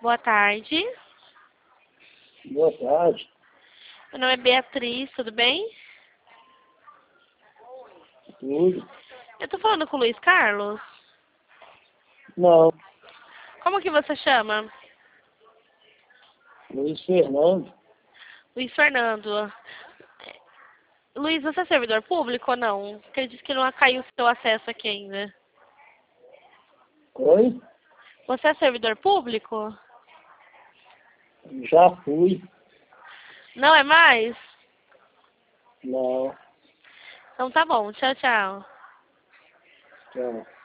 Boa tarde. Boa tarde. Meu nome é Beatriz, tudo bem? Tudo? Eu tô falando com o Luiz Carlos. Não. Como que você chama? Luiz Fernando? Luiz Fernando. Luiz, você é servidor público ou não? Porque ele disse que não caiu o seu acesso aqui ainda. Oi? Você é servidor público? Já fui. Não é mais? Não. Então tá bom, tchau, tchau. Tchau.